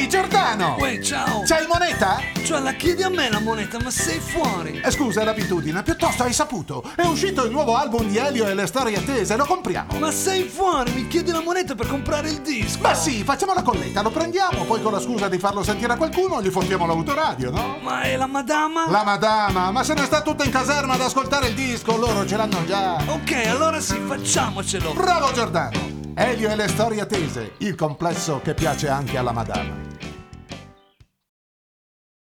Ehi Giordano! Uè, ciao! C'hai moneta? Cioè, la chiedi a me la moneta, ma sei fuori! Scusa, è l'abitudine, piuttosto hai saputo. È uscito il nuovo album di Elio e le storie attese, lo compriamo. Ma sei fuori! Mi chiedi la moneta per comprare il disco! Ma sì, facciamo la colletta, lo prendiamo, poi con la scusa di farlo sentire a qualcuno gli fondiamo l'autoradio, no? Ma è la madama? La madama, ma se ne sta tutta in caserma ad ascoltare il disco, loro ce l'hanno già. Ok, allora sì, facciamocelo! Bravo Giordano! Elio e le storie attese, il complesso che piace anche alla madama.